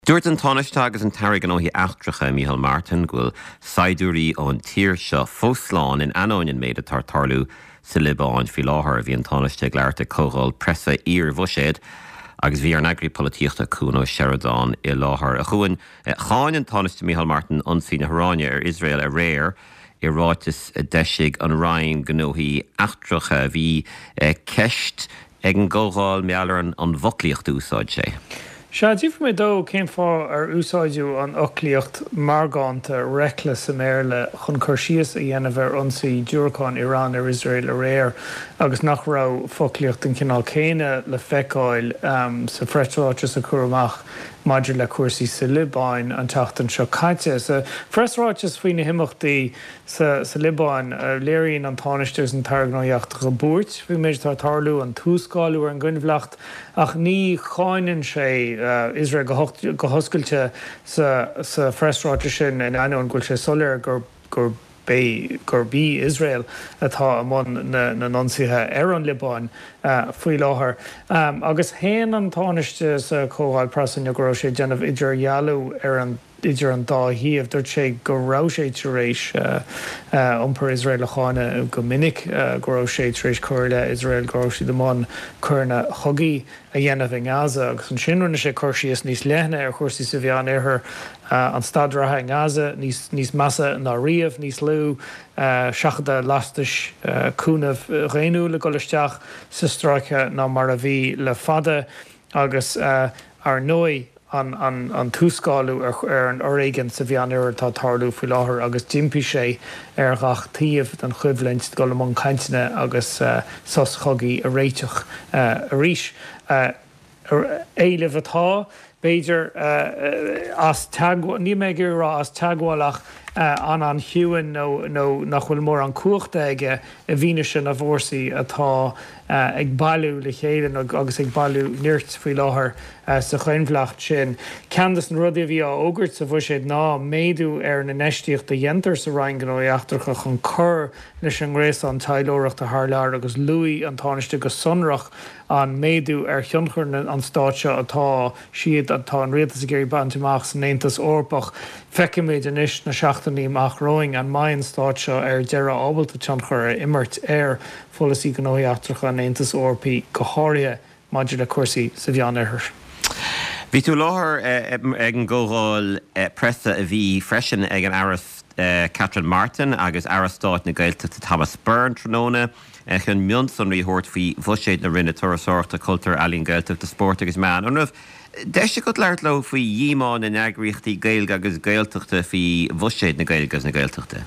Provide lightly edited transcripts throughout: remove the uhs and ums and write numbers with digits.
Dúirt an tánaiste agus an tairg an óthaí eachtracha Micheál Martin ghfuil saidúirí ón tír seo fósláán in anóin méid a tartarlú sa Libáin fi láthair bhí an tánaiste gglairta cógáil presa bhuiséad agus bhí ar an eagraí políochta cúnó Sheridan i láthair. A chuin cháin an tánaiste Micheál Martin ionsaí na hráine ar Israel a réir I ráitis deisig an raim gnóthaí eachtracha bhí ceist ag an ggógáil meallar an bhoclíocht úsáid sé. Díobh mé dó céim fá ar úsáidú an oclíocht margánta recla sa méle chun chuirsíos a dhéanamh ar ionsaí dúracán Irán ar Israel a réir agus nach rá foclíocht an cinál céine le feiceáil sa freisráitis a churamach maidir le cuasaí sa Libáin an teachtain seo caite. Sa freisráitis faoine himachtaí sa Libáin léiríonn an tánaiste an targnáíocht go búirt, bhí méid tá tarlú an túscáilú ar an gcuinbhleacht ach ní cháineann sé Israel go hoscailte sa freisráitis sin in ann ghfuil sé soléir gur bí Israel atá amón na nonsaithe ar an Libáin faoi láthair. Agus héan an tánaiste sa cóháil prasan a gurrá sé déanamh idir dhealú ar an idir an dá híomh dúirt sé go rá sé tar éis iompar Israel a cháine go minic go rá sé tar éis chuir le Israel go rá siad amán chuirna chogaí a dhéanamh in Gaza agus an sinrunna sé chuirsíos níos leithne ar chuirsaí sa bheán éair an stadratha in Gaza níos massa ná riamh níos lú seachada lastais cúnamh réanú le golisteach sa stráice ná mar a bhí le fada agus ar nói an túscáilú ar an oréigen sa bheán éair tá tarlú faoi láthair agus dimpí sé ar gach taobh den chuimhlint go am caintine agus sos chogaí a réiteach a ríis. Éileh atá béidir ní mé gur rá as teagháilach an hiúin nó nach bhfuil mór an cuachta aige a bhíine sin a bhórsaí atá ag bailú le chéan agus ag bailú níirt faoi láthair sa chuinbhleacht sin. Ceandas an rudí bhí á ógurt sa bhfuil séad ná méadú ar na neistíocht a dhéantar sa rain gnóíachtarcha chun chur leis an gréas an tailóireacht a thlear agus luí an tánaiste go sonrach an méadú ar thionchar an stáitse atá siad atá an réaltas a géirí bantamach san Aontas Eorpach feicimiid inis na seachtaí amach roing an maidin stáitse ar deire ábalta tionchar immert ar folasí gnóíachtarcha an Aontas Eorpaí go háirithe maidir le cuasaí sa bheán éair. Bhí tú láthair ag an ggógáil presa a bhí freisin ag an aras Catherine Martin agus arastáit na Gaeltachta Thomas Byrne tróna chun mionsonraí thuirt faoi bhuiséad na rinne tuairseachta cultúr ealaíon Gaeltachta sport agus meán. An rah deise go leart le faoi dhímáin na neagraíochtaí Gaeilge agus Gaeltachta faoi bhuiséad na Gaeilge na Gaeltachta.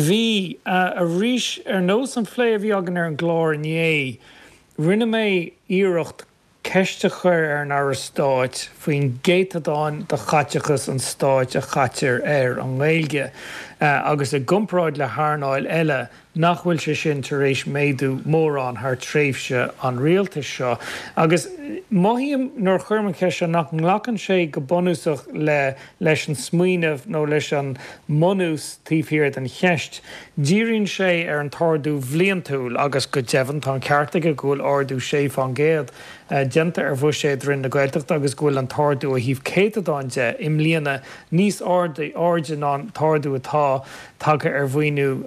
Bhí a ríis ar nós an phlé a bhí agan ar an glár inné rinne mé íireacht ceiste chuir ar an arastáit faoin géitadáin de chaiteachas an stáit a chaitir ar an Gaeilge agus a gumráid le thárnáil eile nach bhfuil sé sin tar éis méadú mórrán th tréimhse an rialtas seo. Agus maithíam nuair chuirmancha se nach nglacann sé go bunúsach leis an smaoinemh nó leis an monús tíomhhiad an cheist. Díríonn sé ar an tardú bhliantúil agus go deimhan tá ceartaige ghfuil ardú sé fan géad dianta ar bhuiséad rinn na Gaeltachta agus ghfuil an tardú a híomh céitadáinte im líana níos ardin an tardú atá tagtha ar bhaoinú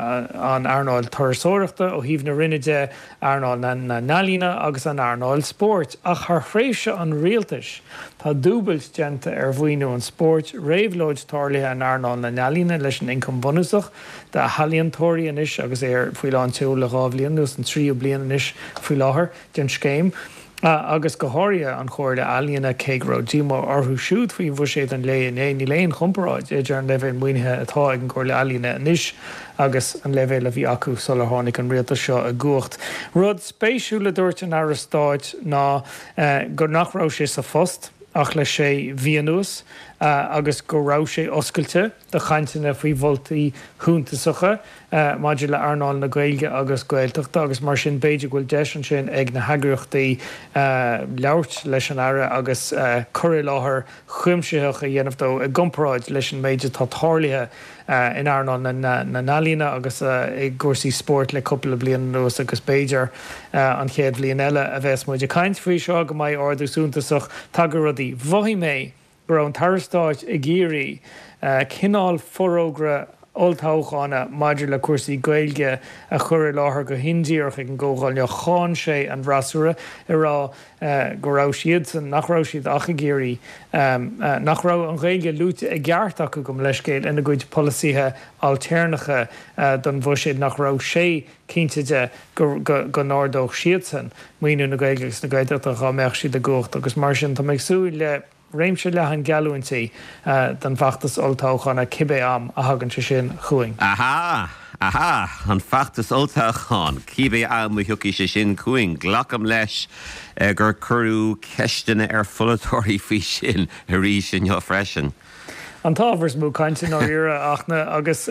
an Arnáil tuairsóireachta ó híomh na rinneide Arnáil na nálína agus an Arnáil sport ach th phréimhse an rialtas tá dúbailt dianta ar bhaoinú an sport réabhlóid tarlaithe an Arnáil na nálína leis an incom bonusach de halíontóirí inis agus ar faoi láin teú le gábhlíon nús an tríú bliana inis faoi láthair den scéim. Agus go háirithe an chóir de alíonna cégró dímó orthú siúd faoin bhuiséad an ní léon chumparáid idir an leibhéil muoinethe atá ag an chóir le alíonna inis agus an leibhéil a bhí acu solar tháinig an rialtas seo a gcuacht. Rud spéisiúla dúirt an arastáid ná gur nach rá sé sa fost ach le sé bhíonús agus go rá sé oscailte de chaintena faoi bholtaí thúntasacha maidir le Arnáil na Gaeilge agus Gaeltachta agus mar sin beidir ghfuil deis sin ag na heagraíochtaí leabhart leis an aire agus cuir láthair chuimsithe a dhéanamh dó a gumráid leis an méide tá tarlaithe in Arnáil na nálína agus i gcuirsaí sport le coppla bliain nuas agus beidir an chéad bliain eile a bheits muide caint faoi seo go mbeidh ardú súntasach tag rudí bhaithí mé gur an tarrastáid I géirí cinál forógra oltáchána maidir le cuasaí gaeilge a chur láthair go hindíoch ag an ggógáil cháin sé an bhrasúra I rá go rá siad san nach rá siad acha géirí nach rá an gaeilge lúte I gceart acu go leis céil ina gcuid policíthe altérnacha don bhui siad nach rá sé cinnteide go nádóch siad san muoinú na gaeilgegus na gaiideach a chameach siad a gcucht agus mar sin tá méid súil le réimse le an galúintí den fachtas oltáchána cibé am a hagann sin chuing. Aha, an fachtas oltáchan, cibé am mu thuci sé sin chuing, glacham leis gur curú ceistena fullatóirí fao sin a rí sin jo freisin. An tábhars mú caiinte nó ire achna agus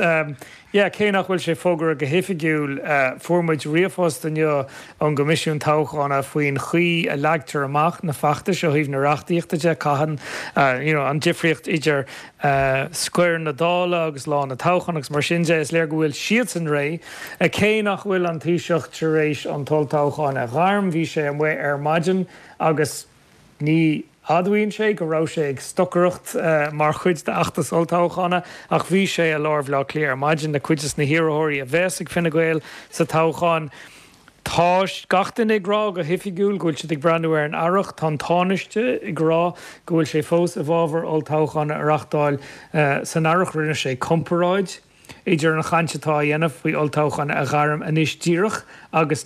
cé nach bhfuil sé fógur a go hifigiúil formid riamhfostan an gomisisiún táchána faoin chuí a leagtar amach na fachta seo híomh na reachtaíochtaide caihan an difriocht idir scuir na dála agus lá na táchan agus mar sin is léir go bhfuil siad san ré a cé nach bhfuil an tíiseocht tar éis an toltáchána gharm bhí sé an bhaith ar maidin agus ní Adhaíonn sé go rá sé ag stocarucht mar chuid de achtas oltáchána ach bhí sé a lámh le léir. Maidin na cuidas na hiireóirí a bheits ag finna gail sa tácháin táis gatain ag rá go hifigiúil gúil si ag brandú ar an airach tá táneiste ag rá gúil sé fós a bhábhar oltáchána arachtáil san airach rinne sé comparáid. Idir na chaintetá dhéanamh faoi oltáchána a gharm aníos díirech agus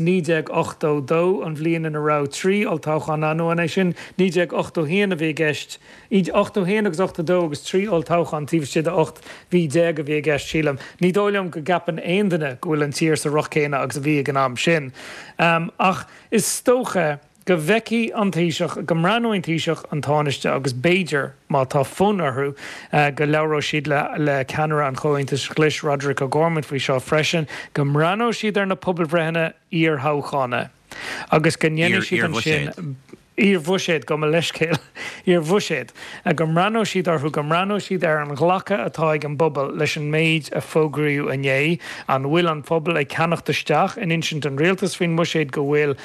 982 an bhliain in a rá 3 oltáchána anóna sin 981 a bhí gceist. Iad 81 agus 82 agus 3 oltáchan tíomh siad 8 bhí 10 a bhí gceist sílam. Ní dóilem go gapan aondaine go bhfuil an tír sa rochcéine agus a bhí ag an am sin. Ach is stócha go bheici an tíiseach go mranúin tíiseach an táneiste agus Beiidir má tá fónarthú go leabhró siad le ceanara an choíntas chlis Roderick O'Gorman faoi seo freisin go mranó siad ar na pobl bhreithne ar háchána. Agus go nnéanana siad an sin Ír bhuiséad go leiscéil ír bhuiséad a go mranó siad arthú go mranó siad ar an ghlacha atá ag an bobbal leis an méid a fógraíú ané an bhfuil an pobl ag ceannachtasteach in insint an réaltas faoin muiséad go bhfuil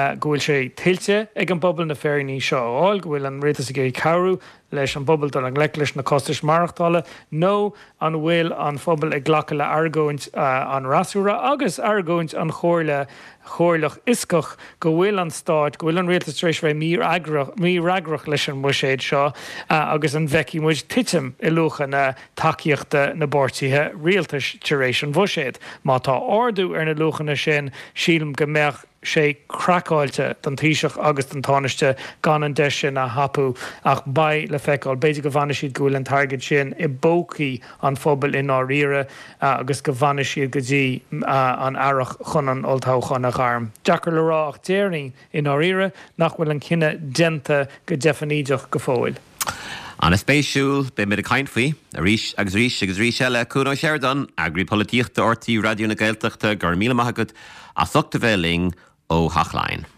sé tiltte ag an bobbal na féirní seo áil go bhfuil an réaltas ag cabhrú leis an bobbal don an gleiclis na costais marachtála nó an bhfuil an phobal ag ghlacha le argóint an rasúra agus argóint an chóirlach iscach go bhfuil an stáit go bhfuil an réaltas tréis bheith mí ragrach leis an muiséad seo agus an bheici muid titim I lucha na takeíochta na bortíthe réaltas taréis an bhuiséad. Má tá ardú ar na luchanna sin sílam go mbeadh sé crackáilte don tíiseach agus don táneiste gan an deis sin a hapú ach ba le feicáil beidir go bhaine siad gúil an targad sin I bócaí an phobal in áíire agus go bhaine siad go dtí an airach chun an oltáchána gharm. Deacair le rá ach déirní in áíire nach bhfuil an cinenne denta go defaníideach go fóil. An spéisiúil be mid a caint faoi a ríis agus ríis eile cúna Sheridan agri políochta ortaí radioúna Gaeltachta gur míle maithagad a suchta bheling ó Hachlein.